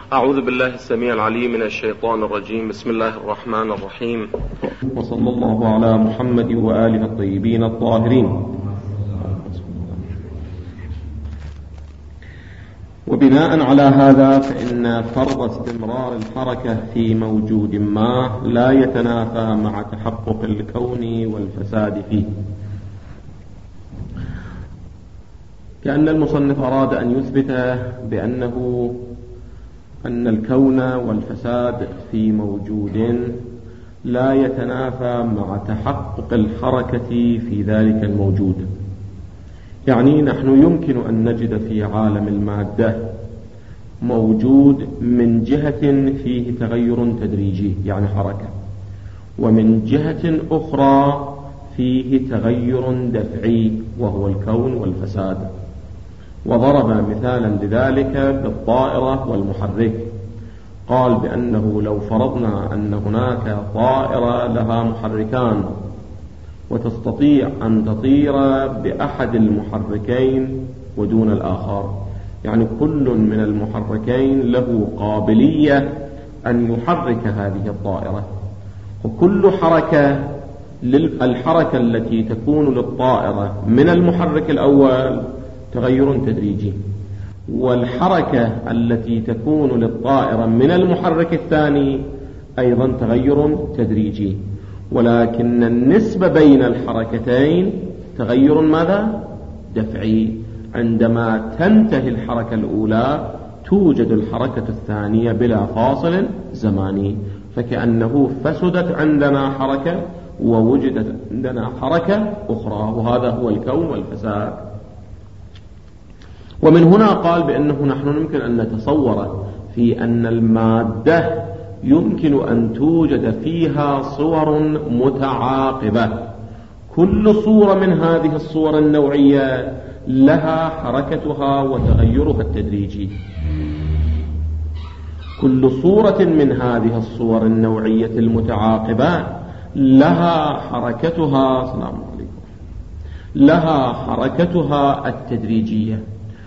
أعوذ بالله السميع العليم من الشيطان الرجيم. بسم الله الرحمن الرحيم، وصلى الله على محمد وآله الطيبين الطاهرين. وبناء على هذا فإن فرض استمرار الحركة في موجود ما لا يتنافى مع تحقق الكون والفساد فيه، كأن المصنف أراد أن يثبت أن الكون والفساد في موجود لا يتنافى مع تحقق الحركة في ذلك الموجود. يعني نحن يمكن أن نجد في عالم المادة موجود من جهة فيه تغير تدريجي يعني حركة، ومن جهة أخرى فيه تغير دفعي وهو الكون والفساد. وضرب مثالا لذلك بالطائرة والمحرك، قال بأنه لو فرضنا أن هناك طائرة لها محركان وتستطيع أن تطير بأحد المحركين ودون الآخر، يعني كل من المحركين له قابلية أن يحرك هذه الطائرة، وكل حركة الحركة التي تكون للطائرة من المحرك الأول تغير تدريجي، والحركة التي تكون للطائرة من المحرك الثاني أيضا تغير تدريجي، ولكن النسبة بين الحركتين تغير ماذا؟ دفعي. عندما تنتهي الحركة الأولى توجد الحركة الثانية بلا فاصل زماني، فكأنه فسدت عندنا حركة ووجدت عندنا حركة أخرى، وهذا هو الكون والفساد. ومن هنا قال بأنه نحن يمكن أن نتصور في أن المادة يمكن أن توجد فيها صور متعاقبة، كل صورة من هذه الصور النوعية لها حركتها وتغيرها التدريجي. كل صورة من هذه الصور النوعية المتعاقبة لها حركتها لها حركتها التدريجية،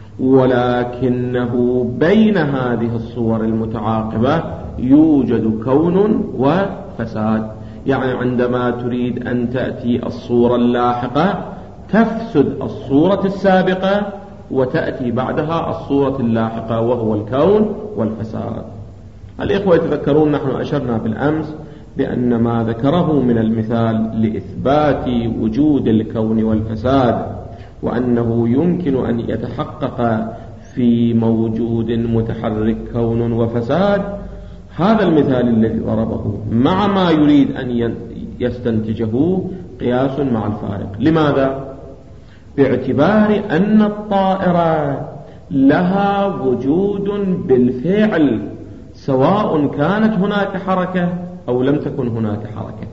ولكنه بين هذه الصور المتعاقبة يوجد كون وفساد. يعني عندما تريد أن تأتي الصورة اللاحقة تفسد الصورة السابقة وتأتي بعدها الصورة اللاحقة وهو الكون والفساد. الإخوة يتذكرون نحن أشرنا بالأمس بأن ما ذكره من المثال لإثبات وجود الكون والفساد وأنه يمكن أن يتحقق في موجود متحرك كون وفساد، هذا المثال الذي ضربه مع ما يريد أن يستنتجه قياس مع الفارق. لماذا؟ باعتبار أن الطائرة لها وجود بالفعل سواء كانت هناك حركة أو لم تكن هناك حركة.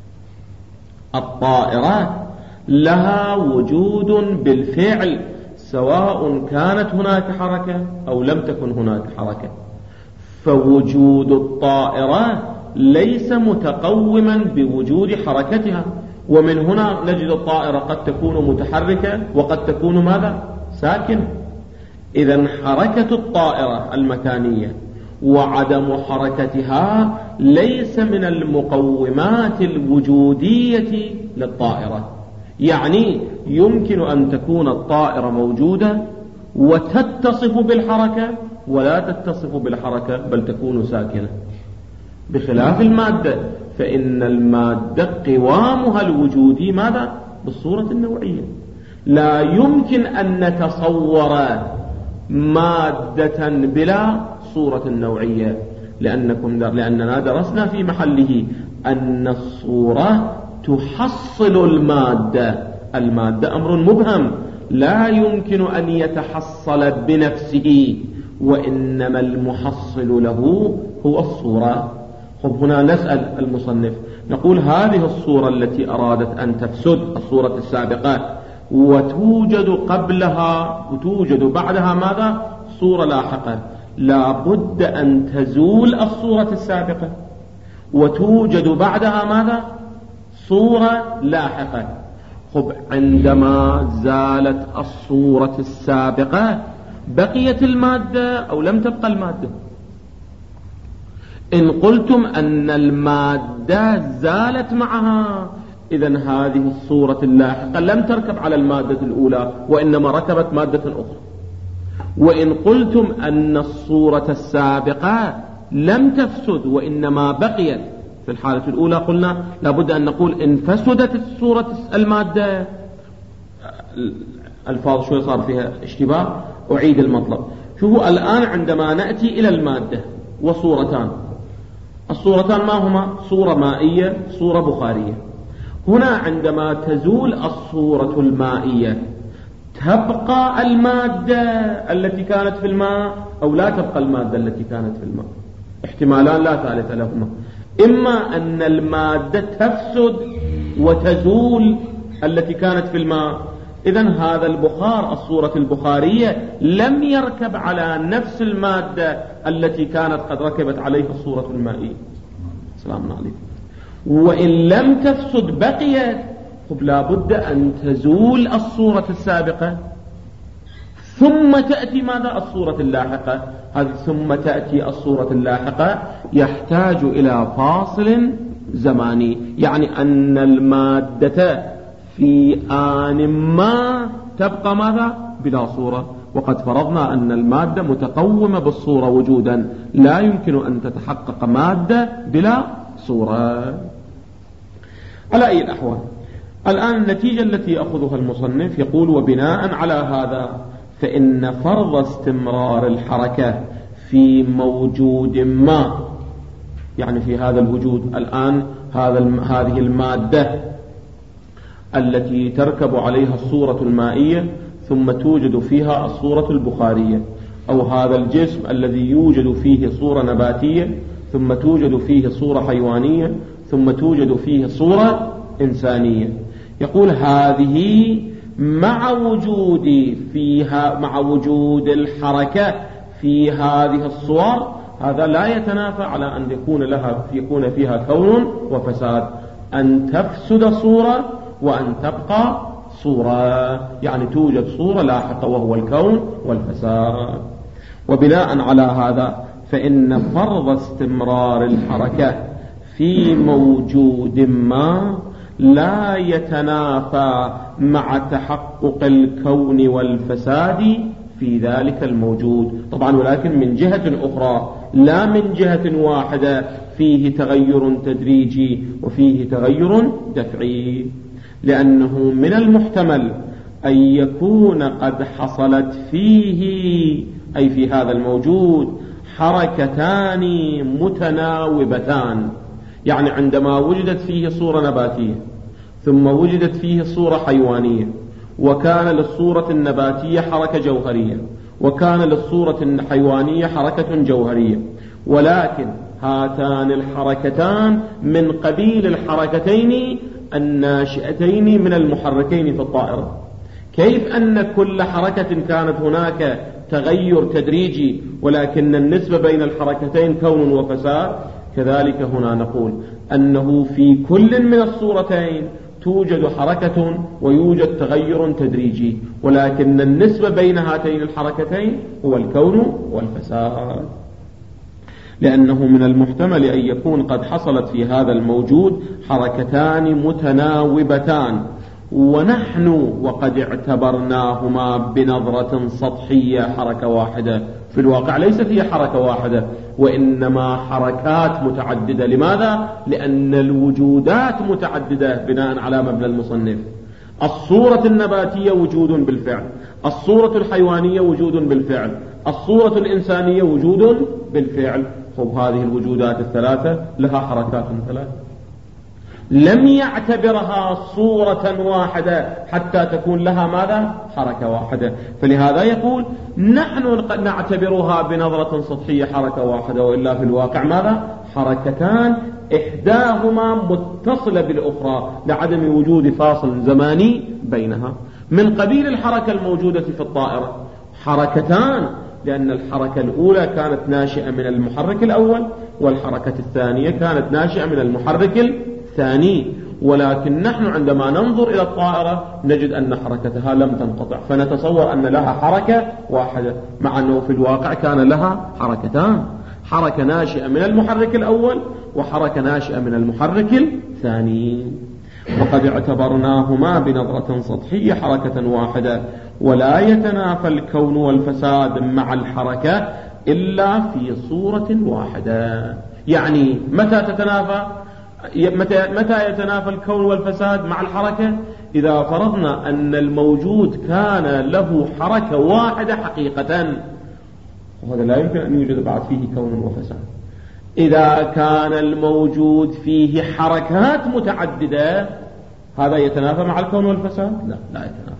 الطائرة لها وجود بالفعل سواء كانت هناك حركة أو لم تكن هناك حركة، فوجود الطائرة ليس متقوما بوجود حركتها. ومن هنا نجد الطائرة قد تكون متحركة وقد تكون ماذا؟ ساكنة. إذن حركة الطائرة المكانية وعدم حركتها ليس من المقومات الوجودية للطائرة. يعني يمكن أن تكون الطائرة موجودة وتتصف بالحركة ولا تتصف بالحركة بل تكون ساكنة، بخلاف المادة فإن المادة قوامها الوجودي ماذا؟ بالصورة النوعية. لا يمكن أن نتصور مادة بلا صورة نوعية، لأننا درسنا في محله أن الصورة تحصل المادة أمر مبهم لا يمكن أن يتحصل بنفسه، وإنما المحصل له هو الصورة. هنا نسأل المصنف نقول هذه الصورة التي أرادت أن تفسد الصورة السابقة وتوجد قبلها وتوجد بعدها ماذا؟ صورة لاحقة، لا بد أن تزول الصورة السابقة وتوجد بعدها ماذا؟ صورة لاحقة. عندما زالت الصورة السابقة بقيت المادة أو لم تبقى المادة؟ إن قلتم أن المادة زالت معها، إذن هذه الصورة اللاحقة لم تركب على المادة الأولى وإنما ركبت مادة أخرى. وإن قلتم أن الصورة السابقة لم تفسد وإنما بقيت، في الحالة الأولى قلنا لابد أن نقول إن فسدت الصورة المادة، الفاظ شوي صار فيها اشتباه، أعيد المطلب. شوفوا الآن عندما نأتي إلى المادة وصورتان، الصورتان ما هما؟ صورة مائية، صورة بخارية. هنا عندما تزول الصورة المائية تبقى المادة التي كانت في الماء أو لا تبقى المادة التي كانت في الماء؟ احتمالان لا ثالث لهما، إما أن المادة تفسد وتزول التي كانت في الماء، إذن هذا البخار الصورة البخارية لم يركب على نفس المادة التي كانت قد ركبت عليها الصورة المائية. السلام عليكم. وإن لم تفسد بقيت، لا بد أن تزول الصورة السابقة ثم تأتي ماذا؟ الصورة اللاحقة. هذه ثم تأتي الصورة اللاحقة يحتاج إلى فاصل زماني، يعني أن المادة في آن ما تبقى ماذا؟ بلا صورة. وقد فرضنا أن المادة متقومة بالصورة وجودا، لا يمكن أن تتحقق مادة بلا صورة. على أي الأحوال، الآن النتيجة التي يأخذها المصنف يقول: وبناء على هذا فإن فرض استمرار الحركة في موجود ما، يعني في هذا الوجود الآن هذه المادة التي تركب عليها الصورة المائية ثم توجد فيها الصورة البخارية، أو هذا الجسم الذي يوجد فيه صورة نباتية ثم توجد فيه صورة حيوانية ثم توجد فيه صورة إنسانية. يقول هذه مع وجود الحركة في هذه الصور، هذا لا يتنافى على أن يكون فيها كون وفساد، أن تفسد صورة وأن تبقى صورة، يعني توجد صورة لاحقة وهو الكون والفساد. وبناء على هذا فإن فرض استمرار الحركة في موجود ما لا يتنافى مع تحقق الكون والفساد في ذلك الموجود، طبعا ولكن من جهة أخرى، لا من جهة واحدة فيه تغير تدريجي وفيه تغير دفعي، لأنه من المحتمل أن يكون قد حصلت فيه، أي في هذا الموجود، حركتان متناوبتان، يعني عندما وجدت فيه صورة نباتية ثم وجدت فيه صورة حيوانية، وكان للصورة النباتية حركة جوهرية وكان للصورة الحيوانية حركة جوهرية، ولكن هاتان الحركتان من قبيل الحركتين الناشئتين من المحركين في الطائرة. كيف أن كل حركة كانت هناك تغير تدريجي ولكن النسبة بين الحركتين كون وفساد، كذلك هنا نقول أنه في كل من الصورتين توجد حركة ويوجد تغير تدريجي، ولكن النسبة بين هاتين الحركتين هو الكون والفساد، لأنه من المحتمل أن يكون قد حصلت في هذا الموجود حركتان متناوبتان، ونحن وقد اعتبرناهما بنظرة سطحية حركة واحدة، في الواقع ليست هي حركة واحدة وإنما حركات متعددة. لماذا؟ لأن الوجودات متعددة بناء على مبنى المصنف. الصورة النباتية وجود بالفعل، الصورة الحيوانية وجود بالفعل، الصورة الإنسانية وجود بالفعل. هذه الوجودات الثلاثة لها حركات ثلاثة، لم يعتبرها صورة واحدة حتى تكون لها ماذا؟ حركة واحدة. فلهذا يقول نحن قد نعتبرها بنظرة سطحية حركة واحدة، وإلا في الواقع ماذا؟ حركتان إحداهما متصلة بالأخرى لعدم وجود فاصل زماني بينها، من قبيل الحركة الموجودة في الطائرة حركتان، لأن الحركة الأولى كانت ناشئة من المحرك الأول والحركة الثانية كانت ناشئة من المحرك الثاني، ولكن نحن عندما ننظر إلى الطائرة نجد أن حركتها لم تنقطع، فنتصور أن لها حركة واحدة، مع أنه في الواقع كان لها حركتان. حركة ناشئة من المحرك الأول وحركة ناشئة من المحرك الثاني. وقد اعتبرناهما بنظرة سطحية حركة واحدة، ولا يتنافى الكون والفساد مع الحركة إلا في صورة واحدة. يعني متى يتنافى الكون والفساد مع الحركة؟ إذا فرضنا أن الموجود كان له حركة واحدة حقيقة، وهذا لا يمكن أن يوجد بعد فيه كون وفساد. إذا كان الموجود فيه حركات متعددة، هذا يتنافى مع الكون والفساد؟ لا يتنافى.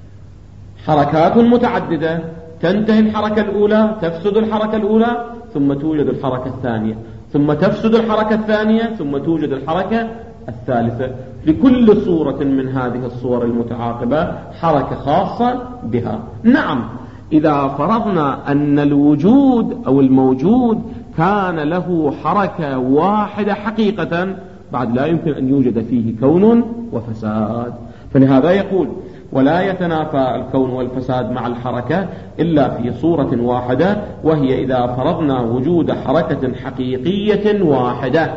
حركات متعددة، تنتهي الحركة الأولى، تفسد الحركة الأولى، ثم توجد الحركة الثانية، ثم تفسد الحركة الثانية، ثم توجد الحركة الثالثة. لكل صورة من هذه الصور المتعاقبة حركة خاصة بها. نعم، إذا فرضنا أن الوجود أو الموجود كان له حركة واحدة حقيقة، بعد لا يمكن أن يوجد فيه كون وفساد. فلهذا يقول: ولا يتنافى الكون والفساد مع الحركة إلا في صورة واحدة، وهي إذا فرضنا وجود حركة حقيقية واحدة.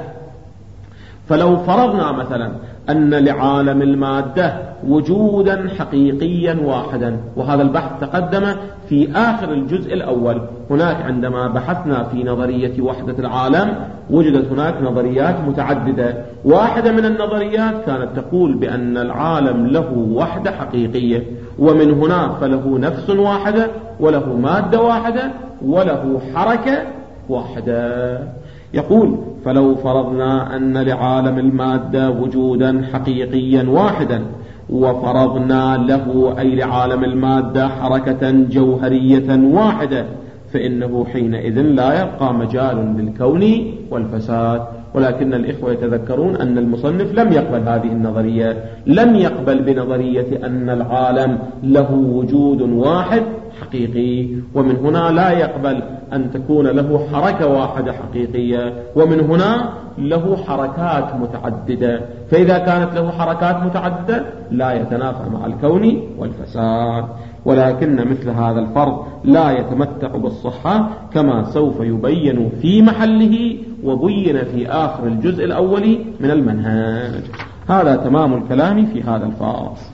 فلو فرضنا مثلا أن لعالم المادة وجودا حقيقيا واحدا، وهذا البحث تقدم في آخر الجزء الأول. هناك عندما بحثنا في نظرية وحدة العالم وجدت هناك نظريات متعددة. واحدة من النظريات كانت تقول بأن العالم له وحدة حقيقية، ومن هنا فله نفس واحدة، وله مادة واحدة، وله حركة واحدة. يقول: فلو فرضنا أن لعالم المادة وجودا حقيقيا واحدا، وفرضنا له أي لعالم المادة حركة جوهرية واحدة، فإنه حينئذ لا يبقى مجال للكون والفساد. ولكن الإخوة يتذكرون أن المصنف لم يقبل هذه النظرية، لم يقبل بنظرية أن العالم له وجود واحد حقيقي، ومن هنا لا يقبل أن تكون له حركة واحدة حقيقية، ومن هنا له حركات متعددة. فإذا كانت له حركات متعددة لا يتنافى مع الكون والفساد. ولكن مثل هذا الفرض لا يتمتع بالصحة، كما سوف يبين في محله وبين في آخر الجزء الأول من المنهاج. هذا تمام الكلام في هذا الفاصل.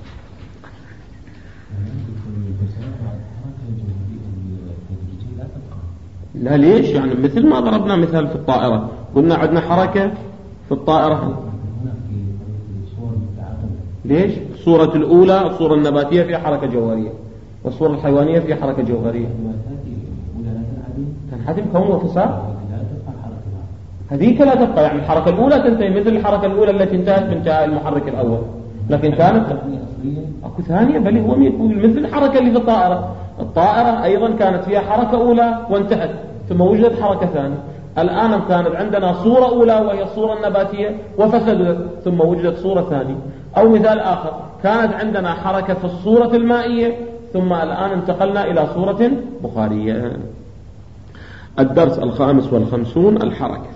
لا، ليش؟ يعني مثل ما ضربنا مثال في الطائرة، قلنا عندنا حركة في الطائرة. ليش؟ الصورة الأولى الصورة النباتية فيها حركة جوهرية، والصورة الحيوانية فيها حركة جوهرية. تنحدم كون وفساد؟ هذيك لا تبقى. يعني الحركة الأولى تنتهي مثل الحركة الأولى التي انتهت بانتهاء المحرك الأول، لكن كانت أكو ثانية. بل هو مثل الحركة اللي في الطائرة. الطائرة أيضا كانت فيها حركة أولى وانتهت، ثم وجدت حركة ثانية. الآن كانت عندنا صورة أولى وهي الصورة النباتية وفسدت، ثم وجدت صورة ثانية. أو مثال آخر، كانت عندنا حركة في الصورة المائية، ثم الآن انتقلنا إلى صورة بخارية. الدرس 55 الحركة.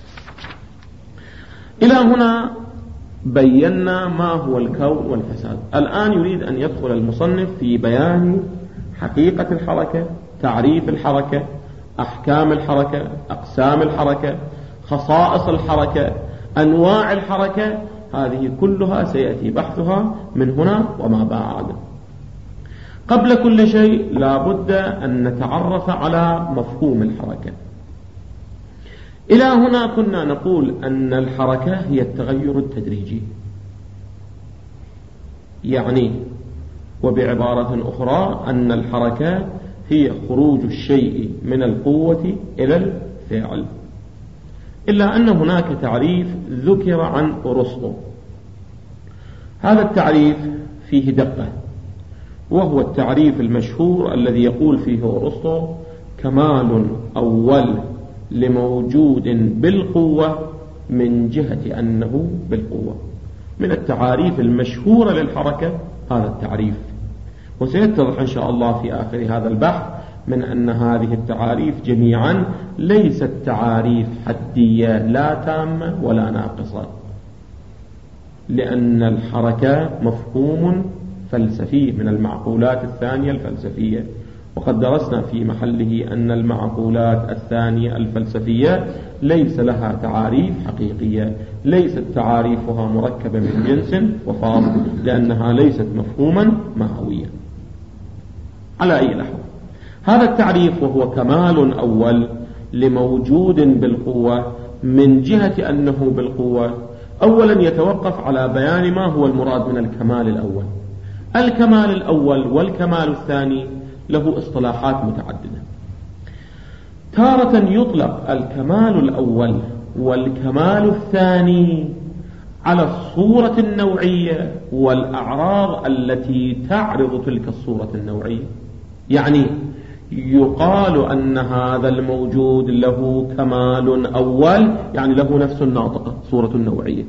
إلى هنا بينا ما هو الكون والفساد. الآن يريد أن يدخل المصنف في بيان حقيقة الحركة، تعريف الحركة، أحكام الحركة، أقسام الحركة، خصائص الحركة، أنواع الحركة. هذه كلها سيأتي بحثها من هنا وما بعد. قبل كل شيء لا بد أن نتعرف على مفهوم الحركة. إلى هنا كنا نقول أن الحركة هي التغير التدريجي، يعني وبعبارة أخرى أن الحركة هي خروج الشيء من القوة إلى الفعل. إلا أن هناك تعريف ذكر عن أرسطو. هذا التعريف فيه دقة، وهو التعريف المشهور الذي يقول فيه أرسطو: كمال أول لموجود بالقوة من جهة أنه بالقوة. من التعاريف المشهورة للحركة هذا التعريف، وسيتضح إن شاء الله في آخر هذا البحث من أن هذه التعاريف جميعا ليست تعاريف حدية لا تامة ولا ناقصة، لأن الحركة مفهوم فلسفي من المعقولات الثانية الفلسفية، وقد درسنا في محله أن المعقولات الثانية الفلسفية ليس لها تعاريف حقيقية، ليست تعاريفها مركبة من جنس وفاضل، لأنها ليست مفهوما معنويا. على أي نحو، هذا التعريف وهو كمال أول لموجود بالقوة من جهة أنه بالقوة، أولا يتوقف على بيان ما هو المراد من الكمال الأول. الكمال الأول والكمال الثاني له اصطلاحات متعددة. تارة يطلق الكمال الأول والكمال الثاني على الصورة النوعية والأعراض التي تعرض تلك الصورة النوعية، يعني يقال أن هذا الموجود له كمال أول، يعني له نفس الناطقة صورة النوعية،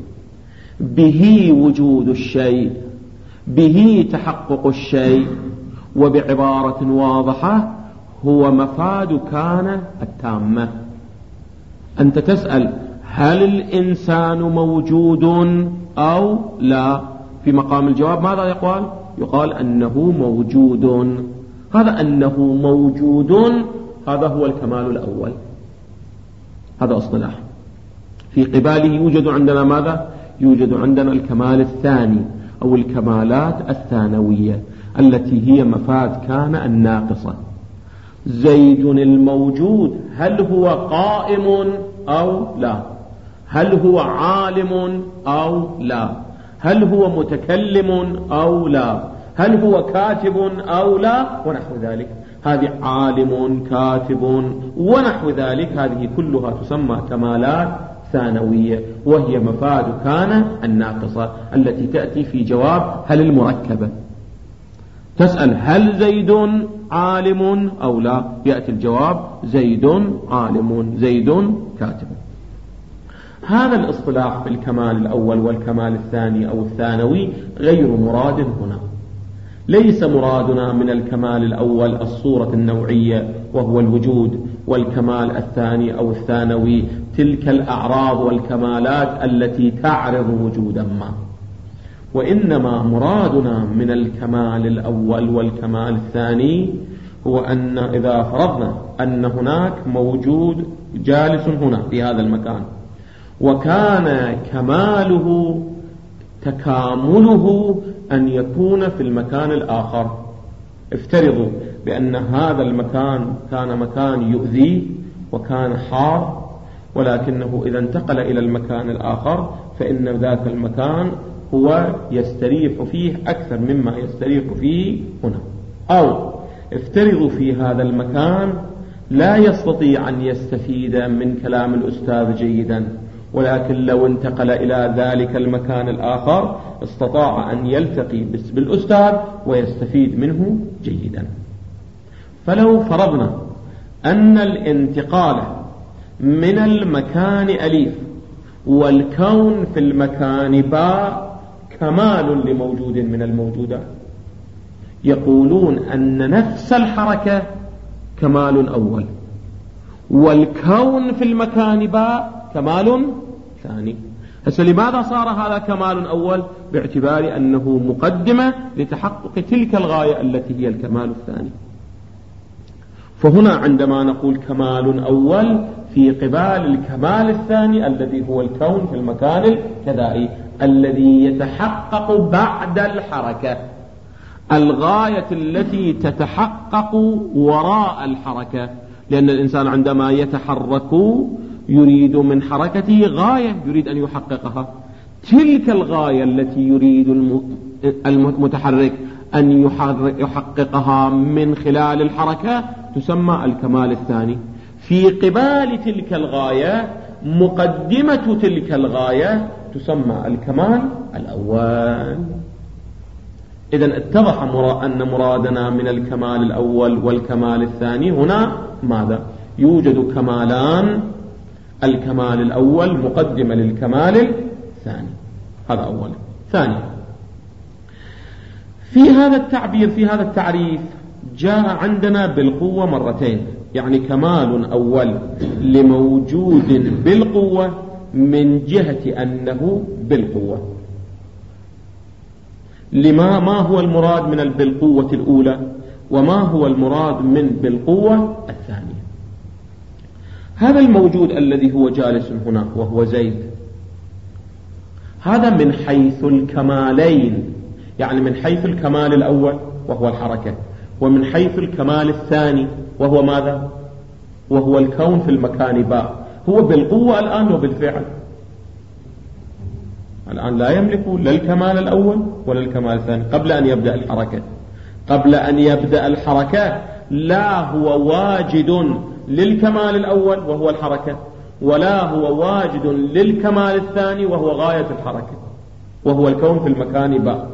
به وجود الشيء، به تحقق الشيء، وبعبارة واضحة هو مفاد كان التامة. أنت تسأل هل الإنسان موجود أو لا؟ في مقام الجواب ماذا يقال؟ يقال أنه موجود. هذا أنه موجود هذا هو الكمال الأول، هذا اصطلاح. في قباله يوجد عندنا ماذا؟ يوجد عندنا الكمال الثاني أو الكمالات الثانوية التي هي مفاد كان الناقصة. زيد الموجود هل هو قائم أو لا؟ هل هو عالم أو لا؟ هل هو متكلم أو لا؟ هل هو كاتب أو لا؟ ونحو ذلك. هذه عالم كاتب ونحو ذلك، هذه كلها تسمى كمالات ثانوية، وهي مفاد كان الناقصة التي تأتي في جواب هل المركبة. تسأل هل زيد عالم أو لا؟ يأتي الجواب زيد عالم، زيد كاتب. هذا الاصطلاح في الكمال الأول والكمال الثاني أو الثانوي غير مراد هنا. ليس مرادنا من الكمال الأول الصورة النوعية وهو الوجود، والكمال الثاني أو الثانوي تلك الأعراض والكمالات التي تعرض وجودا ما، وإنما مرادنا من الكمال الأول والكمال الثاني هو أن إذا فرضنا أن هناك موجود جالس هنا في هذا المكان، وكان كماله تكامله أن يكون في المكان الآخر. افترضوا بأن هذا المكان كان مكان يؤذيه وكان حار، ولكنه إذا انتقل إلى المكان الآخر فإن ذاك المكان هو يستريح فيه أكثر مما يستريح فيه هنا. أو افترضوا في هذا المكان لا يستطيع أن يستفيد من كلام الأستاذ جيدا، ولكن لو انتقل إلى ذلك المكان الآخر استطاع أن يلتقي بالأستاذ ويستفيد منه جيدا. فلو فرضنا أن الانتقال من المكان أليف والكون في المكان باء كمال لموجود من الموجودات، يقولون أن نفس الحركة كمال أول، والكون في المكان باء كمال ثاني. هسه لماذا صار هذا كمال أول؟ باعتبار أنه مقدمة لتحقق تلك الغاية التي هي الكمال الثاني. فهنا عندما نقول كمال أول في قبال الكمال الثاني الذي هو الكون في المكان الكذائي الذي يتحقق بعد الحركة، الغاية التي تتحقق وراء الحركة، لأن الإنسان عندما يتحرك يريد من حركته غاية يريد أن يحققها. تلك الغاية التي يريد المتحرك أن يحققها من خلال الحركة تسمى الكمال الثاني. في قبال تلك الغاية مقدمة تلك الغاية تسمى الكمال الأول. إذن اتضح أن مرادنا من الكمال الأول والكمال الثاني هنا ماذا؟ يوجد كمالان، الكمال الأول مقدمة للكمال الثاني، هذا أولا. ثانيا، في هذا التعبير في هذا التعريف جاء عندنا بالقوة مرتين، يعني كمال أول لموجود بالقوة من جهة أنه بالقوة. ما هو المراد من بالقوة الأولى؟ وما هو المراد من بالقوة الثانية. هذا الموجود الذي هو جالس هنا وهو زيد، هذا من حيث الكمالين، يعني من حيث الكمال الأول وهو الحركة، ومن حيث الكمال الثاني وهو ماذا؟ وهو الكون في المكان باء. هو بالقوة الآن وبالفعل، الآن لا يملك لا الكمال الأول ولا الكمال الثاني قبل أن يبدأ الحركة. قبل أن يبدأ الحركة لا هو واجد للكمال الأول وهو الحركة، ولا هو واجد للكمال الثاني وهو غاية الحركة، وهو الكون في المكان باء.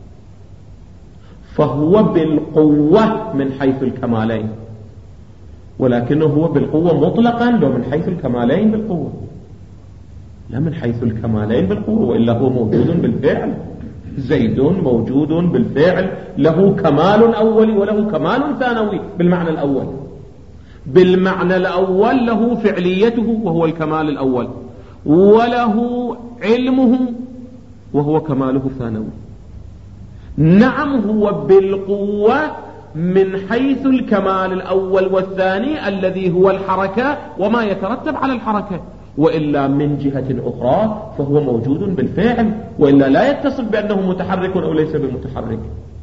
فهو بالقوة من حيث الكمالين، ولكنه هو بالقوة مطلقا لو من حيث الكمالين بالقوة، لا من حيث الكمالين بالقوة، وإلا هو موجود بالفعل. زيد موجود بالفعل، له كمال أولي وله كمال ثانوي بالمعنى الأول. بالمعنى الأول له فعليته وهو الكمال الأول، وله علمه وهو كماله الثانوي. نعم هو بالقوة من حيث الكمال الأول والثاني الذي هو الحركة وما يترتب على الحركة، وإلا من جهة أخرى فهو موجود بالفعل، وإلا لا يتصف بأنه متحرك أو ليس بمتحرك.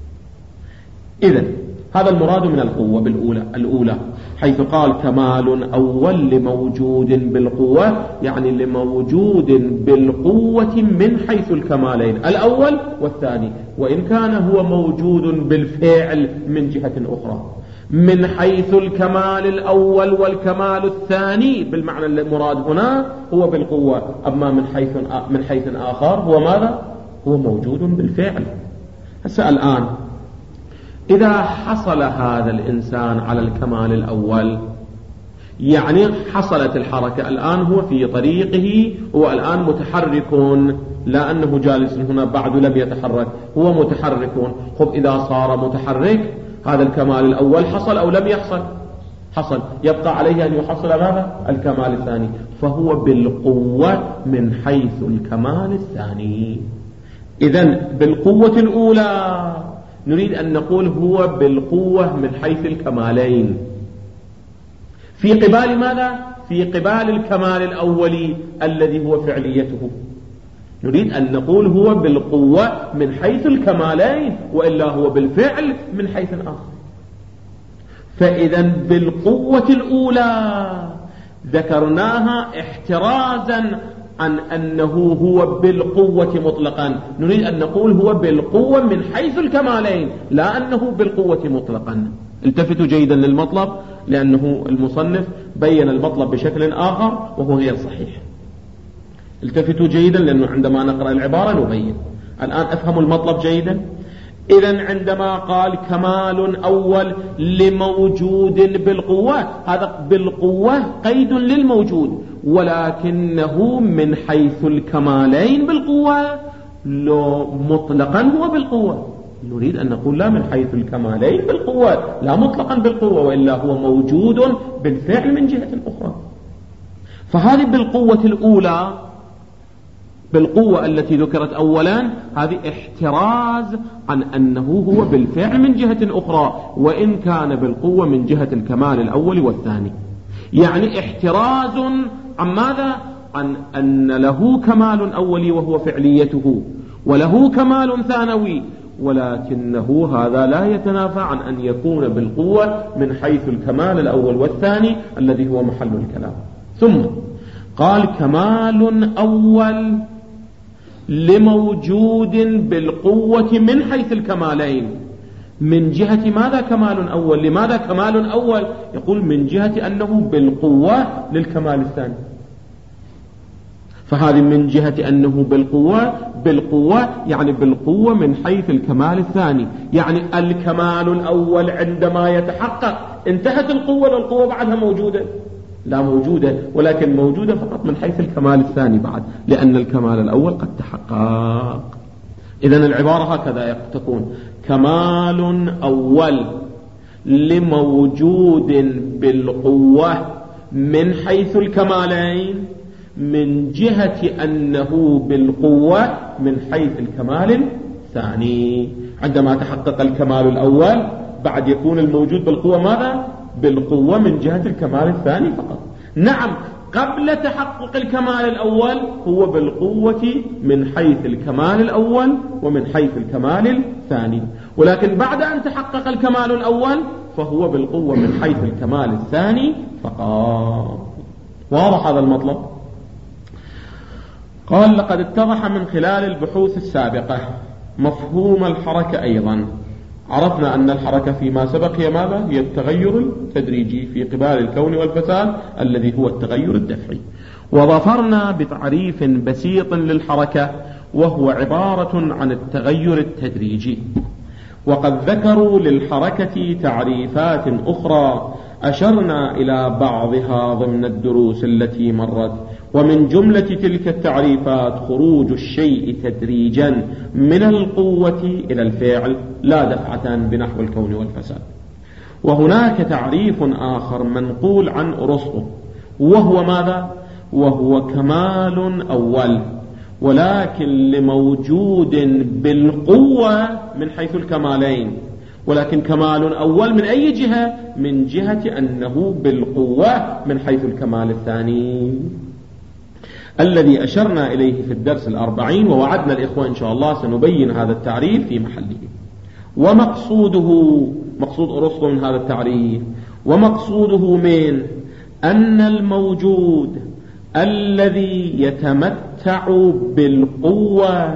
إذن هذا المراد من القوة الأولى حيث قال كمال أول لموجود بالقوة، يعني لموجود بالقوة من حيث الكمالين الأول والثاني، وإن كان هو موجود بالفعل من جهة أخرى. من حيث الكمال الأول والكمال الثاني بالمعنى المراد هنا هو بالقوة، أما من حيث آخر هو ماذا؟ هو موجود بالفعل. هسه الآن إذا حصل هذا الإنسان على الكمال الأول، يعني حصلت الحركة، الآن هو في طريقه، هو الآن متحرك، لا أنه جالس هنا بعد لم يتحرك، هو متحرك. خب إذا صار متحرك هذا الكمال الأول حصل أو لم يحصل؟ حصل، يبقى عليه أن يحصل ماذا؟ الكمال الثاني، فهو بالقوة من حيث الكمال الثاني. إذن بالقوة الأولى نريد أن نقول هو بالقوة من حيث الكمالين، في قبال ماذا؟ في قبال الكمال الأولي الذي هو فعليته. نريد أن نقول هو بالقوة من حيث الكمالين، وإلا هو بالفعل من حيث آخر. فإذا بالقوة الأولى ذكرناها احترازا عن أنه هو بالقوة مطلقا، نريد أن نقول هو بالقوة من حيث الكمالين، لا أنه بالقوة مطلقا. التفتوا جيدا للمطلب، لأنه المصنف بين المطلب بشكل آخر وهو غير صحيح. التفتوا جيدا، لأنه عندما نقرأ العبارة نبين. الآن أفهموا المطلب جيدا. إذن عندما قال كمال أول لموجود بالقوة، هذا بالقوة قيد للموجود، ولكنه من حيث الكمالين بالقوة، لو مطلقا هو بالقوة. نريد أن نقول لا، من حيث الكمالين بالقوة، لا مطلقا بالقوة، وإلا هو موجود بالفعل من جهة أخرى. فهذه بالقوة الأولى، بالقوة التي ذكرت أولا، هذه احتراز عن أنه هو بالفعل من جهة أخرى، وإن كان بالقوة من جهة الكمال الأول والثاني. يعني احتراز عن ماذا؟ عن أن له كمال أولي وهو فعليته، وله كمال ثانوي، ولكنه هذا لا يتنافى عن أن يكون بالقوة من حيث الكمال الأول والثاني الذي هو محل الكلام. ثم قال كمال أول لموجود بالقوة من حيث الكمالين. من جهة ماذا كمال أول؟ لماذا كمال أول؟ يقول من جهة أنه بالقوة للكمال الثاني. فهذه من جهة أنه بالقوة يعني بالقوة من حيث الكمال الثاني. يعني الكمال الأول عندما يتحقق انتهت القوة، والقوة بعدها موجودة؟ لا موجودة، ولكن موجودة فقط من حيث الكمال الثاني بعد، لأن الكمال الأول قد تحقق. إذن العبارة هكذا تكون: كمال أول لموجود بالقوة من حيث الكمالين، من جهة أنه بالقوة من حيث الكمال الثاني. عندما تحقق الكمال الأول بعد يكون الموجود بالقوة ماذا؟ بالقوة من جهة الكمال الثاني فقط. نعم، قبل تحقق الكمال الأول هو بالقوة من حيث الكمال الأول ومن حيث الكمال الثاني، ولكن بعد أن تحقق الكمال الأول فهو بالقوة من حيث الكمال الثاني فقط. واضح هذا المطلب؟ قال: لقد اتضح من خلال البحوث السابقة مفهوم الحركة أيضا. عرفنا أن الحركة فيما سبق هي ماذا؟ هي التغير التدريجي في قبال الكون والفساد الذي هو التغير الدفعي. وظفرنا بتعريف بسيط للحركة وهو عبارة عن التغير التدريجي. وقد ذكروا للحركة تعريفات أخرى أشرنا إلى بعضها ضمن الدروس التي مرت، ومن جملة تلك التعريفات خروج الشيء تدريجا من القوة إلى الفعل لا دفعة بنحو الكون والفساد. وهناك تعريف آخر منقول عن أرسطو وهو ماذا؟ وهو كمال أول، ولكن لموجود بالقوة من حيث الكمالين، ولكن كمال أول من أي جهة؟ من جهة أنه بالقوة من حيث الكمال الثاني الذي أشرنا إليه في الدرس 40، ووعدنا الإخوة إن شاء الله سنبين هذا التعريف في محله. ومقصوده، مقصود أرسطو من هذا التعريف، ومقصوده من أن الموجود الذي يتمتع بالقوة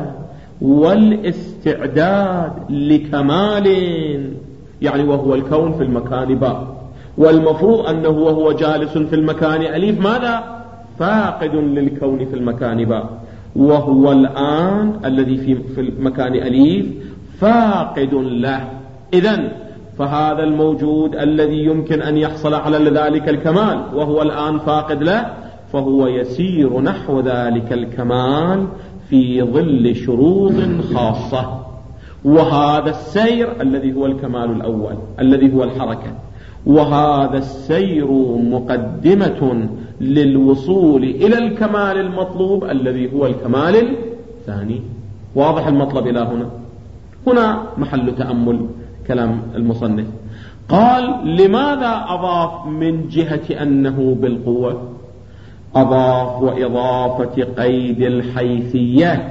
والاستعداد لكمال، يعني وهو الكون في المكان باء، والمفروض أنه وهو جالس في المكان أليف ماذا؟ فاقد للكون في المكان باء، وهو الآن الذي في المكان أليف فاقد له. إذن فهذا الموجود الذي يمكن أن يحصل على ذلك الكمال وهو الآن فاقد له، فهو يسير نحو ذلك الكمال في ظل شروط خاصة، وهذا السير الذي هو الكمال الأول الذي هو الحركة، وهذا السير مقدمة للوصول إلى الكمال المطلوب الذي هو الكمال الثاني. واضح المطلب إلى هنا؟ هنا محل تأمل كلام المصنف. قال: لماذا أضاف من جهة أنه بالقوة؟ أضاف وإضافة قيد الحيثية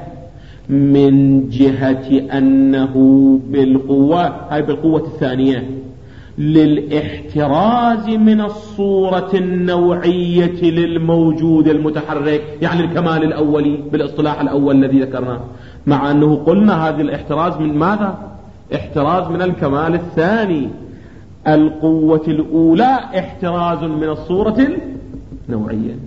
من جهة أنه بالقوة، هاي بالقوة الثانية، للاحتراز من الصورة النوعية للموجود المتحرك، يعني الكمال الأولي بالاصطلاح الأول الذي ذكرناه، مع أنه قلنا هذا الاحتراز من ماذا؟ احتراز من الكمال الثاني. القوة الأولى احتراز من الصورة النوعية،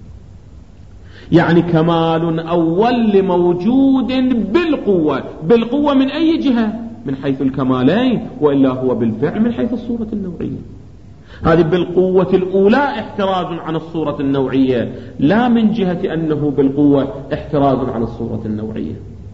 يعني كمال أول لموجود بالقوة. بالقوة من أي جهة؟ من حيث الكمالين، وإلا هو بالفعل من حيث الصورة النوعية. هذه بالقوة الأولى احتراز عن الصورة النوعية، لا من جهة أنه بالقوة احتراز عن الصورة النوعية.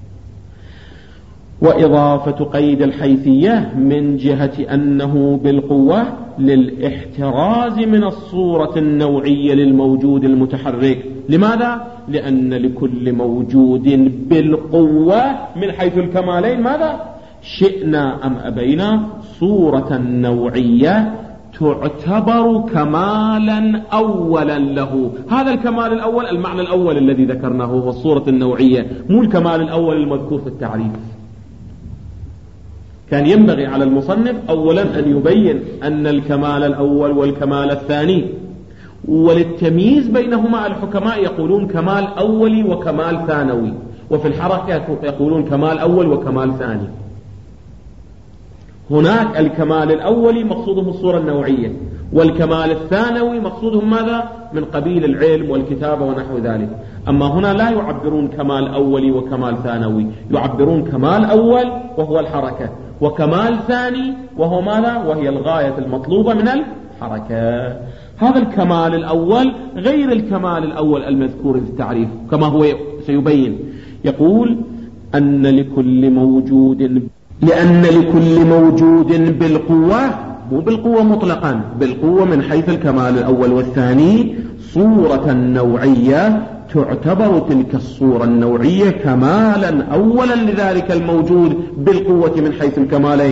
وإضافة قيد الحيثية من جهة أنه بالقوة للاحتراز من الصورة النوعية للموجود المتحرك. لماذا؟ لأن لكل موجود بالقوة من حيث الكمالين ماذا؟ شئنا أم أبينا صورة نوعية تعتبر كمالا أولا له. هذا الكمال الأول المعنى الأول الذي ذكرناه هو الصورة النوعية، مو الكمال الأول المذكور في التعريف. كان ينبغي على المصنف أولا أن يبين أن الكمال الأول والكمال الثاني، وللتمييز بينهما الحكماء يقولون كمال أولي وكمال ثانوي، وفي الحركة يقولون كمال أول وكمال ثاني. هناك الكمال الأولي مقصودهم الصورة النوعية، والكمال الثانوي مقصودهم ماذا؟ من قبيل العلم والكتابة ونحو ذلك. أما هنا لا يعبرون كمال أولي وكمال ثانوي، يعبرون كمال أول وهو الحركة، وكمال ثاني وهو ماذا؟ وهي الغاية المطلوبة من الحركة. هذا الكمال الأول غير الكمال الأول المذكور في التعريف كما هو سيبين. يقول لأن لكل موجود بالقوة، مو بالقوة مطلقا، بالقوة من حيث الكمال الأول والثاني، صورة نوعية تعتبر تلك الصورة النوعية كمالا أولا لذلك الموجود بالقوة من حيث الكمالين،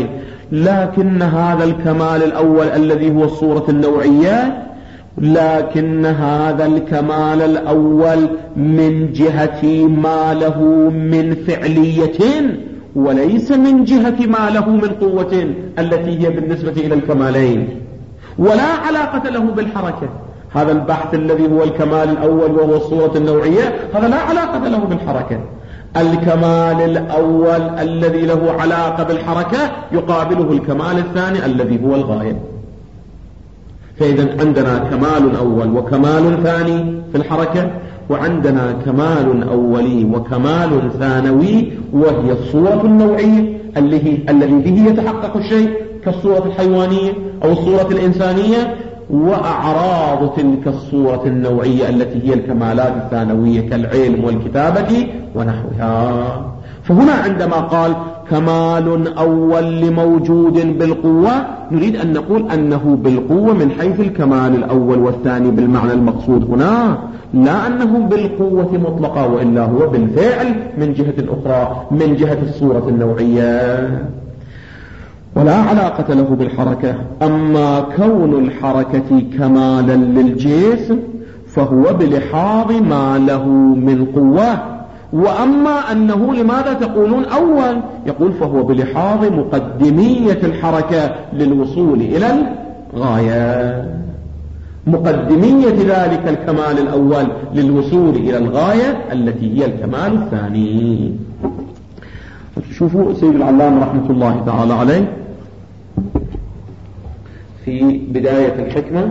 لكن هذا الكمال الأول الذي هو الصورة النوعية، لكن هذا الكمال الأول من جهة ما له من فعلية، وليس من جهة ما له من قوة التي هي بالنسبة إلى الكمالين، ولا علاقة له بالحركة. هذا البحث الذي هو الكمال الأول وهو الصورة النوعية هذا لا علاقة له بالحركة. الكمال الأول الذي له علاقة بالحركة يقابله الكمال الثاني الذي هو الغاية. فإذا عندنا كمال أول وكمال ثاني في الحركة، وعندنا كمال أولي وكمال ثانوي وهي الصورة النوعية الذي به يتحقق الشيء كالصورة الحيوانية أو الصورة الإنسانية، وأعراض تلك الصورة النوعية التي هي الكمالات الثانوية كالعلم والكتابة ونحوها. فهنا عندما قال كمال أول لموجود بالقوة نريد أن نقول أنه بالقوة من حيث الكمال الأول والثاني بالمعنى المقصود هنا، لا أنه بالقوة مطلقة، وإلا هو بالفعل من جهة أخرى من جهة الصورة النوعية، ولا علاقة له بالحركة. أما كون الحركة كمالا للجسم فهو بلحاظ ما له من قوة. وأما أنه لماذا تقولون أول؟ يقول فهو بلحاظ مقدمية الحركة للوصول إلى الغاية، مقدمية ذلك الكمال الأول للوصول إلى الغاية التي هي الكمال الثاني. شوفوا سيد العلامة رحمة الله تعالى عليه في بداية الحكمة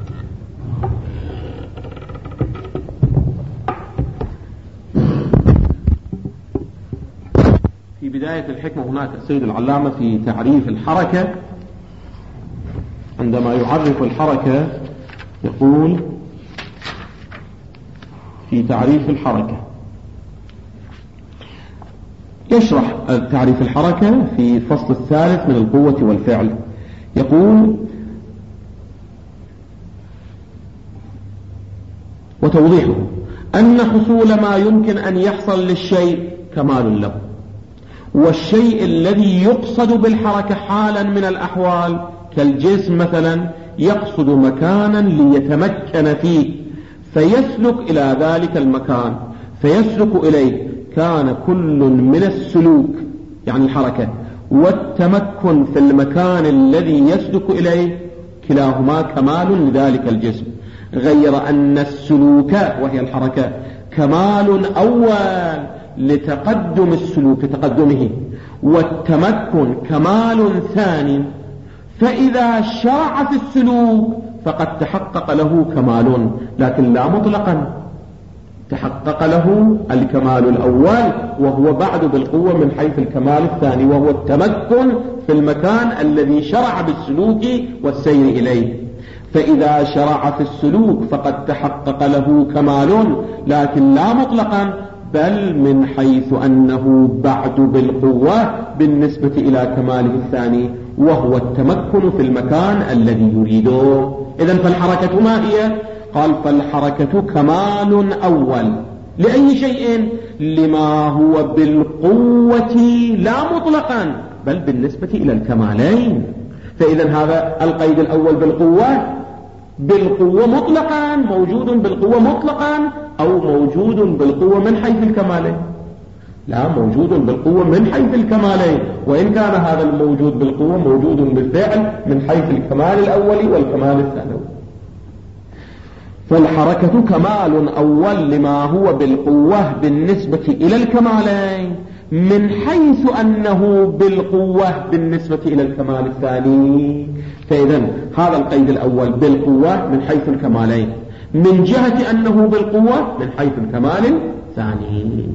هناك السيد العلامة في تعريف الحركة عندما يعرف الحركة يقول في تعريف الحركة، يشرح تعريف الحركة في الفصل الثالث من القوة والفعل. يقول وتوضيحه أن حصول ما يمكن أن يحصل للشيء كمال له، والشيء الذي يقصد بالحركة حالا من الأحوال كالجسم مثلا يقصد مكانا ليتمكن فيه فيسلك إلى ذلك المكان فيسلك إليه، كان كل من السلوك يعني الحركة والتمكن في المكان الذي يسلك إليه كلاهما كمال لذلك الجسم، غير أن السلوك وهي الحركة كمال أول لتقدم السلوك تقدمه، والتمكن كمال ثاني، فإذا شرع في السلوك فقد تحقق له كمال، لكن لا مطلقا، تحقق له الكمال الأول وهو بعد بالقوة من حيث الكمال الثاني وهو التمكن في المكان الذي شرع بالسلوك والسير إليه. فإذا شرع في السلوك فقد تحقق له كمال، لكن لا مطلقا، بل من حيث أنه بعد بالقوة بالنسبة إلى كماله الثاني وهو التمكن في المكان الذي يريده. إذن فالحركة ما هي؟ قال فالحركة كمال أول لأي شيء؟ لما هو بالقوة لا مطلقا بل بالنسبة إلى الكمالين. فإذا هذا القيد الأول بالقوة مطلقا، موجود بالقوة مطلقا أو موجود بالقوة من حيث الكمالين؟ لا، موجود بالقوة من حيث الكمالين، وإن كان هذا الموجود بالقوة موجود بالفعل من حيث الكمال الأول والكمال الثانوي. فالحركة كمال أول لما هو بالقوة بالنسبة إلى الكمالين من حيث أنه بالقوة بالنسبة إلى الكمال الثاني. فإذا هذا القيد الأول بالقوة من حيث الكمالين من جهة أنه بالقوة من حيث الكمال الثاني.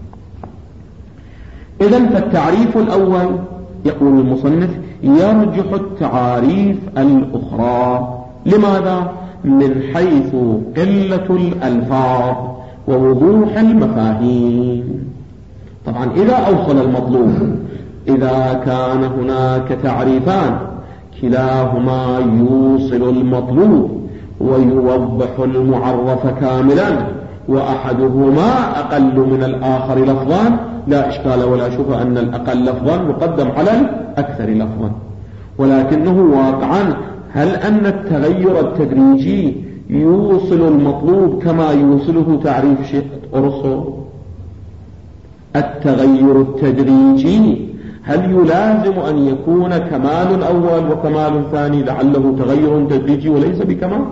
إذن فالتعريف الأول يقول المصنف يرجح التعاريف الأخرى. لماذا؟ من حيث قلة الألفاظ ووضوح المفاهيم. طبعا إذا أوصل المطلوب، إذا كان هناك تعريفان كلاهما يوصل المطلوب ويوضح المعرف كاملا وأحدهما أقل من الآخر لفظا لا إشكال ولا شبهة أن الأقل لفظا مقدم على الأكثر لفظا. ولكنه واقعا هل أن التغير التدريجي يوصل المطلوب كما يوصله تعريف شيخ أرسطو؟ التغير التدريجي هل يلازم أن يكون كمال أول وكمال ثاني لعله تغير تدريجي وليس بكمال؟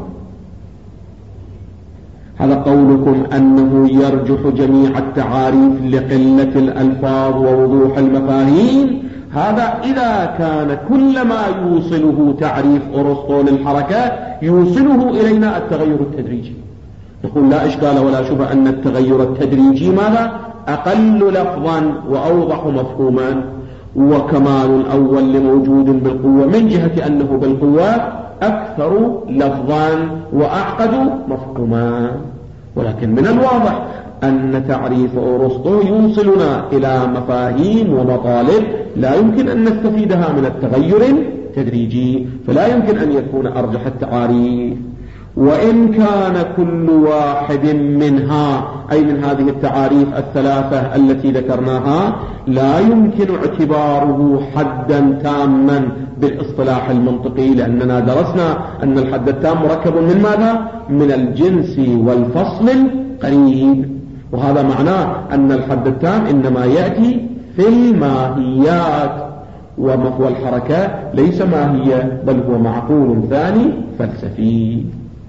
هذا قولكم أنه يرجح جميع التعاريف لقلة الألفاظ ووضوح المفاهيم، هذا إذا كان كل ما يوصله تعريف أرسطو للحركات يوصله إلينا التغير التدريجي. نقول لا إشكال ولا شبه أن التغير التدريجي ماذا؟ أقل لفظا وأوضح مفهوما، وكمال الأول لموجود بالقوة من جهة أنه بالقوة أكثر لفظا وأعقد مفهوما. ولكن من الواضح أن تعريف أرسطو يوصلنا إلى مفاهيم ومطالب لا يمكن أن نستفيدها من التغير التدريجي، فلا يمكن أن يكون أرجح التعاريف. وإن كان كل واحد منها أي من هذه التعاريف الثلاثة التي ذكرناها لا يمكن اعتباره حدا تاما بالاصطلاح المنطقي، لأننا درسنا أن الحد التام مركب من ماذا؟ من الجنس والفصل القريب، وهذا معناه أن الحد التام إنما يأتي في الماهيات، ومفهوم الحركات ليس ماهية بل هو معقول ثاني فلسفي،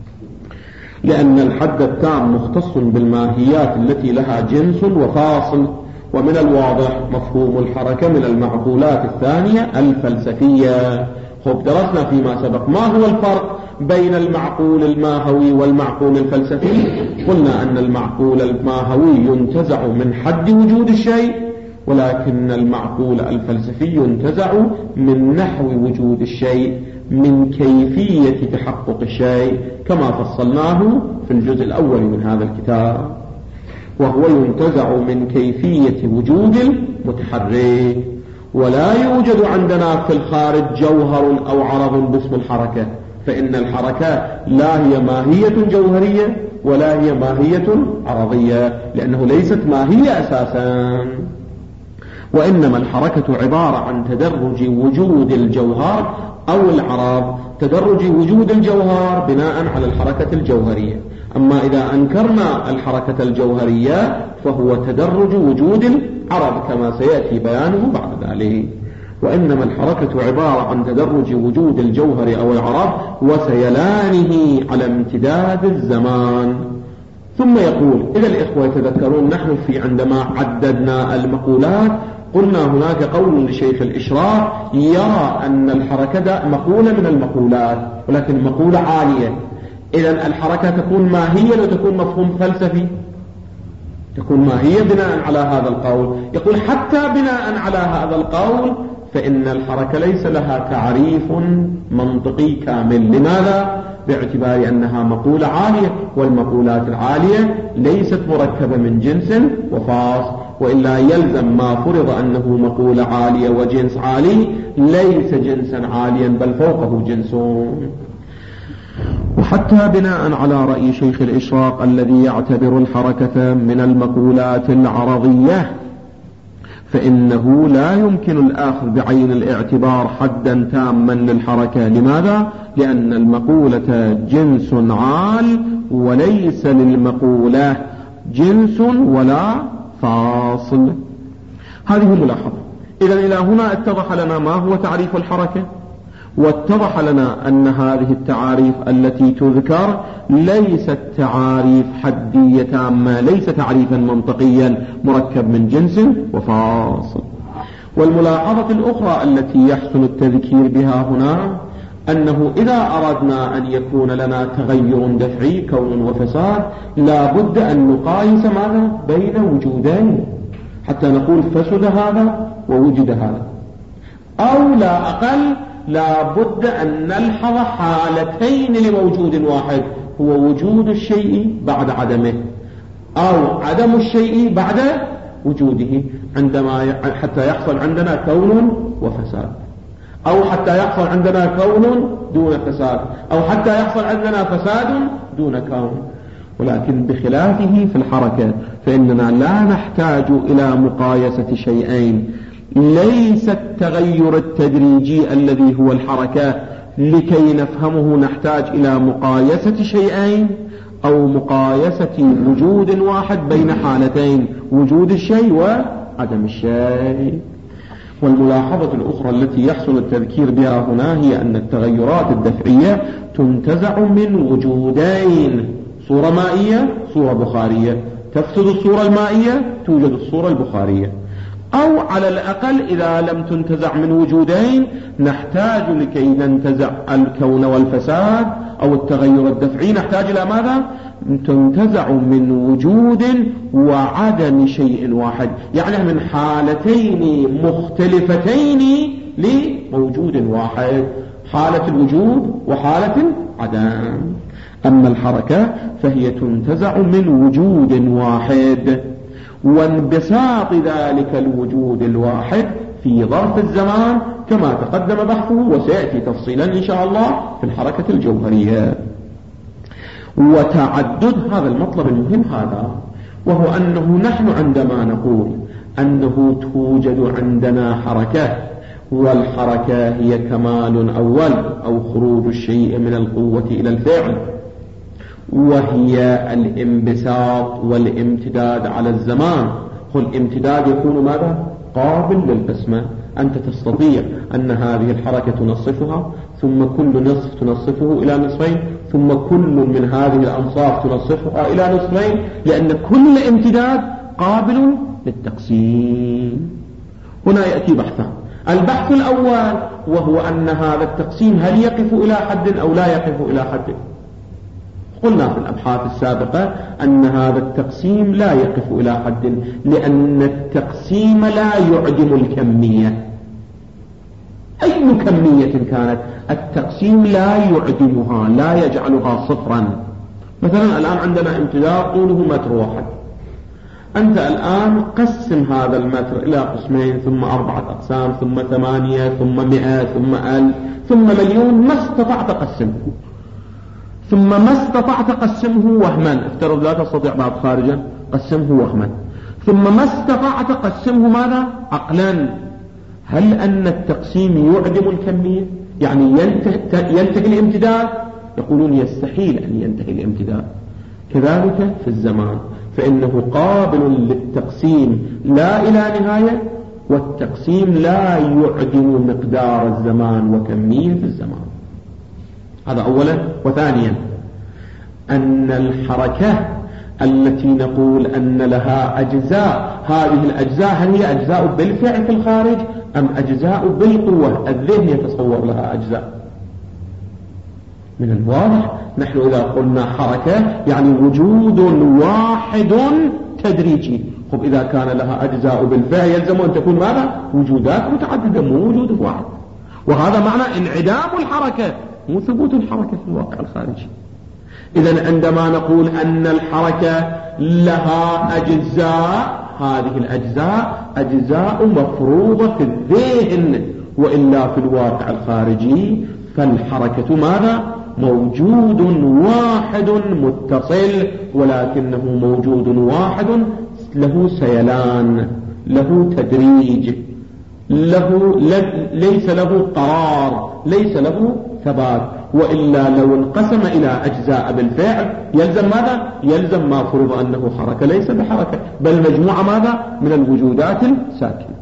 لأن الحد التام مختص بالماهيات التي لها جنس وفاصل. ومن الواضح مفهوم الحركة من المعقولات الثانية الفلسفية. درسنا فيما سبق ما هو الفرق بين المعقول الماهوي والمعقول الفلسفي. قلنا أن المعقول الماهوي ينتزع من حد وجود الشيء، ولكن المعقول الفلسفي ينتزع من نحو وجود الشيء، من كيفية تحقق الشيء كما فصلناه في الجزء الأول من هذا الكتاب، وهو ينتزع من كيفية وجود المتحرك. ولا يوجد عندنا في الخارج جوهر أو عرض باسم الحركة، فإن الحركة لا هي ماهية جوهرية ولا هي ماهية عرضية، لأنه ليست ماهية أساسا، وإنما الحركة عبارة عن تدرج وجود الجوهر أو العرض، تدرج وجود الجوهر بناء على الحركة الجوهرية. أما إذا أنكرنا الحركة الجوهرية فهو تدرج وجود العرض كما سيأتي بيانه بعد ذلك. وإنما الحركة عبارة عن تدرج وجود الجوهر أو العرض وسيلانه على امتداد الزمان. ثم يقول إذا الإخوة يتذكرون نحن في عندما عددنا المقولات قلنا هناك قول لشيخ الإشراق يرى أن الحركة مقولة من المقولات، ولكن مقولة عالية. إذن الحركة تكون ماهية وتكون مفهوم فلسفي، تكون ماهية بناء على هذا القول. يقول حتى بناء على هذا القول فإن الحركة ليس لها تعريف منطقي كامل. لماذا؟ باعتبار أنها مقولة عالية، والمقولات العالية ليست مركبة من جنس وفاص، وإلا يلزم ما فرض أنه مقولة عالية وجنس عالي ليس جنسا عاليا بل فوقه جنس. وحتى بناء على رأي شيخ الإشراق الذي يعتبر الحركة من المقولات العرضية فإنه لا يمكن الآخذ بعين الاعتبار حدا تاما للحركة. لماذا؟ لأن المقولة جنس عال وليس للمقولة جنس ولا فاصل. هذه ملاحظة. إذن إلى هنا اتضح لنا ما هو تعريف الحركة، واتضح لنا أن هذه التعاريف التي تذكر ليست تعاريف حدية تامة، ليس تعريفا منطقيا مركب من جنس وفاصل. والملاحظة الأخرى التي يحسن التذكير بها هنا أنه إذا أردنا أن يكون لنا تغير دفعي كون وفساد لا بد أن نقايس ماذا بين وجودين حتى نقول فسد هذا ووجد هذا، أو لا أقل لا بد أن نلحظ حالتين لموجود واحد، هو وجود الشيء بعد عدمه أو عدم الشيء بعد وجوده، عندما حتى يحصل عندنا كون وفساد، أو حتى يحصل عندنا كون دون فساد، أو حتى يحصل عندنا فساد دون كون. ولكن بخلافه في الحركة فإننا لا نحتاج إلى مقايسة شيئين، ليس التغير التدريجي الذي هو الحركة. لكي نفهمه نحتاج إلى مقايسة شيئين أو مقايسة وجود واحد بين حالتين، وجود الشيء وعدم الشيء. والملاحظة الأخرى التي يحصل التذكير بها هنا هي أن التغيرات الدفعية تنتزع من وجودين: صورة مائية، صورة بخارية. تفسد الصورة المائية توجد الصورة البخارية. أو على الأقل إذا لم تنتزع من وجودين نحتاج لكي ننتزع الكون والفساد أو التغير الدفعي نحتاج إلى ماذا؟ تنتزع من وجود وعدم شيء واحد، يعني من حالتين مختلفتين لموجود واحد، حالة الوجود وحالة العدم. أما الحركة فهي تنتزع من وجود واحد، وانبساط ذلك الوجود الواحد في ظرف الزمان كما تقدم بحثه وسيأتي تفصيلا إن شاء الله في الحركة الجوهرية. وتعدد هذا المطلب المهم هذا، وهو أنه نحن عندما نقول أنه توجد عندنا حركة، والحركة هي كمال أول أو خروج الشيء من القوة إلى الفعل، وهي الانبساط والامتداد على الزمان. والامتداد يكون ماذا؟ قابل للقسمة. أنت تستطيع أن هذه الحركة تنصفها، ثم كل نصف تنصفه إلى نصفين، ثم كل من هذه الأنصاف تنصفها إلى نصفين، لأن كل امتداد قابل للتقسيم. هنا يأتي بحثان: البحث الأول وهو أن هذا التقسيم هل يقف إلى حد أو لا يقف إلى حد. قلنا في الأبحاث السابقة أن هذا التقسيم لا يقف إلى حد، لأن التقسيم لا يعدم الكمية، أي كمية كانت التقسيم لا يعدمها، لا يجعلها صفرا. مثلا الآن عندنا امتداد طوله متر واحد، أنت الآن قسم هذا المتر إلى قسمين، ثم 4 أقسام، ثم 8، ثم 100، ثم 1000، ثم مليون، ما استطعت قسمه. ثم ما استطعت قسمه وهما، افترض لا تستطيع بعض خارجا، قسمه وهما. ثم ما استطعت قسمه ماذا؟ عقلا. هل أن التقسيم يعدم الكمية؟ يعني ينتهي الامتداد؟ يقولون يستحيل أن ينتهي الامتداد. كذلك في الزمان، فإنه قابل للتقسيم لا إلى نهاية، والتقسيم لا يعدم مقدار الزمان وكمية الزمان. هذا أولا. وثانيا أن الحركة التي نقول أن لها أجزاء، هذه الأجزاء هل هي أجزاء بالفعل في الخارج أم أجزاء بالقوة؟ الذهن يتصور لها أجزاء. من الواضح نحن إذا قلنا حركة يعني وجود واحد تدريجي. خب إذا كان لها أجزاء بالفعل يلزم أن تكون ماذا؟ وجودات متعددة، مو وجود واحد. وهذا معنى انعدام الحركة، مو ثبوت الحركة في الواقع الخارجي. إذن عندما نقول أن الحركة لها أجزاء، هذه الأجزاء أجزاء مفروضة في الذهن، وإلا في الواقع الخارجي فالحركة ماذا؟ موجود واحد متصل، ولكنه موجود واحد له سيلان، له تدريج، ليس له قرار، ليس له ثبات. وإلا لو انقسم إلى أجزاء بالفعل يلزم ماذا؟ يلزم ما فرض أنه حركة ليس بحركة، بل مجموعة ماذا؟ من الوجودات الساكنة.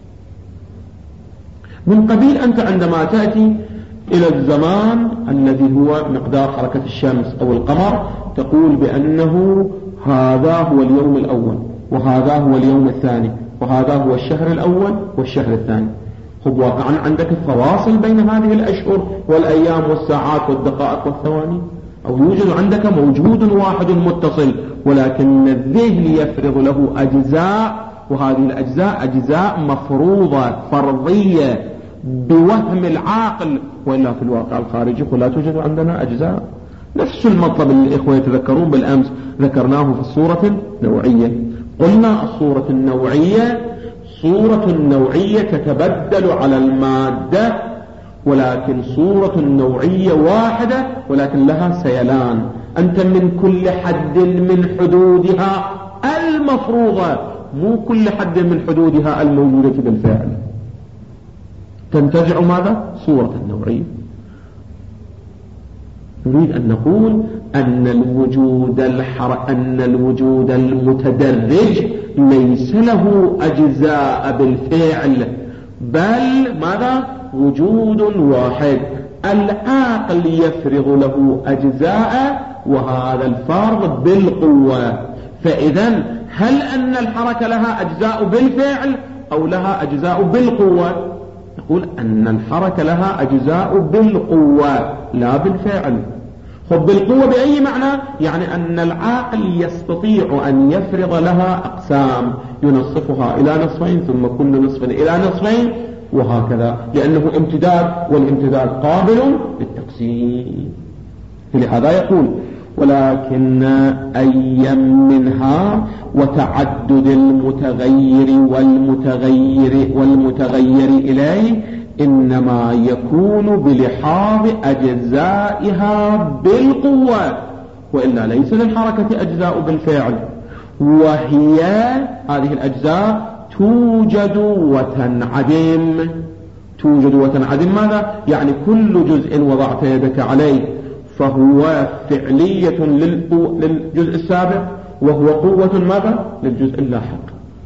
من قبيل أنت عندما تأتي إلى الزمان الذي هو مقدار حركة الشمس أو القمر، تقول بأنه هذا هو اليوم الأول، وهذا هو اليوم الثاني، وهذا هو الشهر الأول والشهر الثاني. خب واقعا عندك فواصل بين هذه الأشهر والأيام والساعات والدقائق والثواني، أو يوجد عندك موجود واحد متصل، ولكن الذهن يفرض له أجزاء، وهذه الأجزاء أجزاء مفروضة فرضية بوهم العاقل، وإلا في الواقع الخارجي لا توجد عندنا أجزاء. نفس المطلب اللي الإخوة يتذكرون بالأمس ذكرناه في الصورة النوعية. قلنا الصورة النوعية صورة نوعية تتبدل على المادة، ولكن صورة نوعية واحدة ولكن لها سيلان. أنت من كل حد من حدودها المفروضة مو كل حد من حدودها الموجودة بالفعل، تنتزع ماذا؟ صورة النوعية. نريد أن نقول أن الوجود المتدرج ليس له أجزاء بالفعل، بل ماذا؟ وجود واحد. العقل يفرغ له أجزاء، وهذا الفرض بالقوة. فإذا هل أن الحركة لها أجزاء بالفعل أو لها أجزاء بالقوة؟ نقول أن الحركة لها أجزاء بالقوة لا بالفعل. خب بالقوة بأي معنى؟ يعني أن العاقل يستطيع أن يفرض لها أقسام ينصفها إلى نصفين، ثم كل نصف إلى نصفين، وهكذا، لأنه امتداد، والامتداد قابل للتقسيم. فلهذا يقول: ولكن أي منها وتعدد المتغير والمتغير إليه إنما يكون بلحاظ أجزائها بالقوة، وإلا ليس للحركة أجزاء بالفعل. وهي هذه الأجزاء توجد وتنعدم. توجد وتنعدم ماذا؟ يعني كل جزء وضعت يدك عليه فهو فعلية للجزء السابق، وهو قوة ماذا؟ للجزء اللاحق.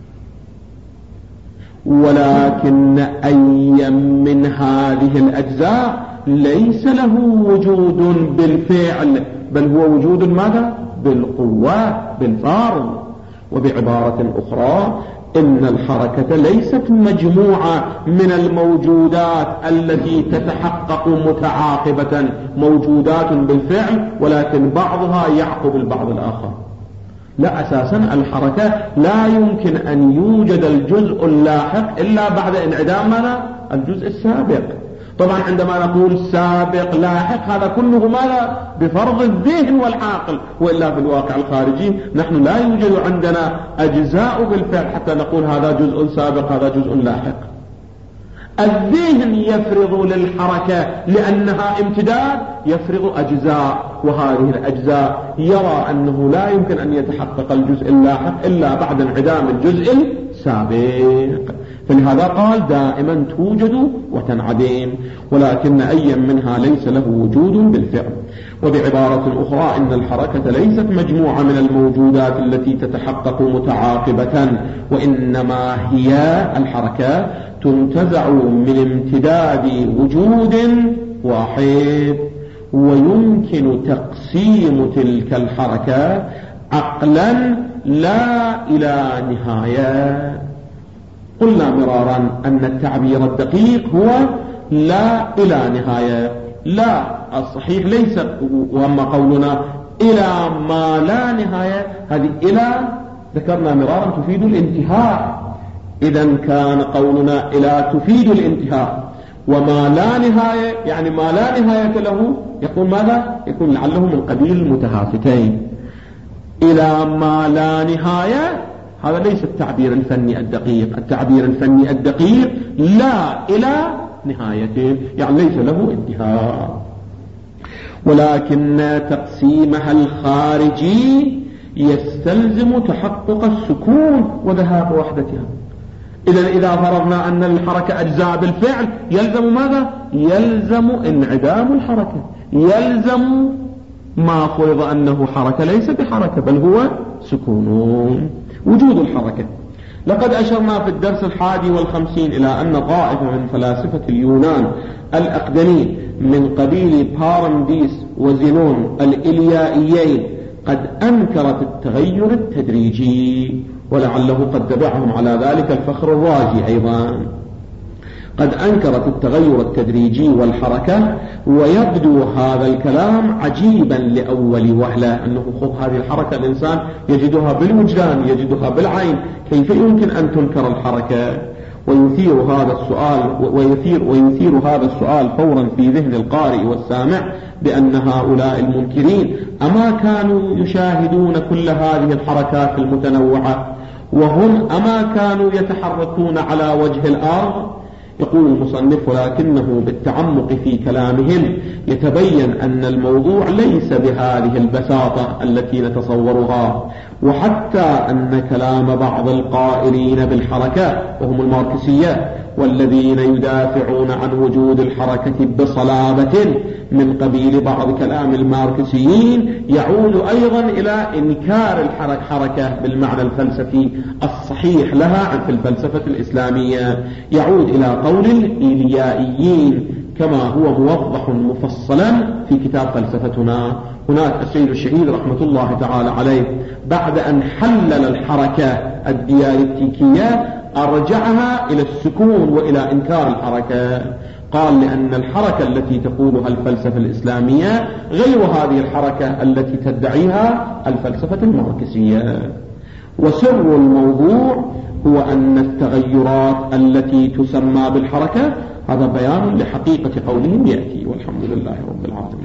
ولكن أي من هذه الأجزاء ليس له وجود بالفعل، بل هو وجود ماذا؟ بالقوة، بالفرض. وبعبارة أخرى، إن الحركة ليست مجموعة من الموجودات التي تتحقق متعاقبة، موجودات بالفعل ولكن بعضها يعقب البعض الآخر. لا، أساسا الحركة لا يمكن أن يوجد الجزء اللاحق إلا بعد انعدام ماذا؟ الجزء السابق. طبعا عندما نقول سابق لاحق هذا كله ماذا؟ بفرض الذهن والعاقل، وإلا في الواقع الخارجي نحن لا يوجد عندنا أجزاء بالفعل حتى نقول هذا جزء سابق هذا جزء لاحق. الذهن يفرض للحركة لأنها امتداد، يفرض أجزاء، وهذه الأجزاء يرى أنه لا يمكن أن يتحقق الجزء اللاحق إلا بعد انعدام الجزء السابق. فلهذا قال دائما توجد وتنعدم، ولكن أي منها ليس له وجود بالفعل. وبعبارة أخرى، إن الحركة ليست مجموعة من الموجودات التي تتحقق متعاقبة، وإنما هي الحركة تنتزع من امتداد وجود واحد، ويمكن تقسيم تلك الحركة عقلا لا إلى نهاية. قلنا مرارا أن التعبير الدقيق هو لا إلى نهاية، لا الصحيح ليس، وأما قولنا إلى ما لا نهاية، هذه إلى ذكرنا مرارا تفيد الانتهاء. إذا كان قولنا إلى تفيد الانتهاء، وما لا نهاية يعني ما لا نهاية له، يكون ماذا؟ يكون لعله من قبيل المتهافتين. إلى ما لا نهاية هذا ليس التعبير الفني الدقيق. التعبير الفني الدقيق لا إلى نهايته، يعني ليس له انتهاء. ولكن تقسيمها الخارجي يستلزم تحقق السكون وذهاب وحدتها. إذا فرضنا أن الحركة أجزاء بالفعل يلزم ماذا؟ يلزم انعدام الحركة، يلزم ما فرض أنه حركة ليس بحركة بل هو سكون، وجود الحركة. لقد أشرنا في الدرس 51 إلى أن طائفة من فلاسفة اليونان الأقدمين من قبيل بارمديس وزينون الإليائيين قد أنكرت التغير التدريجي، ولعله قد تبعهم على ذلك الفخر الرازي أيضا. قد أنكرت التغير التدريجي والحركة، ويبدو هذا الكلام عجيبا لأول وهلة، أنه هذه الحركة الإنسان يجدها بالوجدان، يجدها بالعين، كيف يمكن أن تنكر الحركة؟ ويثير هذا السؤال فورا في ذهن القارئ والسامع بأن هؤلاء المنكرين أما كانوا يشاهدون كل هذه الحركات المتنوعة، وهم أما كانوا يتحركون على وجه الأرض؟ يقول المصنف: ولكنه بالتعمق في كلامهم يتبين أن الموضوع ليس بهذه البساطة التي نتصورها، وحتى أن كلام بعض القائلين بالحركة وهم الماركسية والذين يدافعون عن وجود الحركة بصلابة من قبيل بعض كلام الماركسيين يعود أيضا إلى إنكار الحركة بالمعنى الفلسفي الصحيح لها في الفلسفة الإسلامية، يعود إلى قول الإيليائيين كما هو موضح مفصلا في كتاب فلسفتنا. هناك السيد الشهيد رحمة الله تعالى عليه بعد أن حلل الحركة الديالكتيكية أرجعها إلى السكون وإلى إنكار الحركة، قال لأن الحركة التي تقولها الفلسفة الإسلامية غير هذه الحركة التي تدعيها الفلسفة الماركسية. وسر الموضوع هو أن التغيرات التي تسمى بالحركة هذا بيان لحقيقة قولهم يأتي، والحمد لله رب العالمين.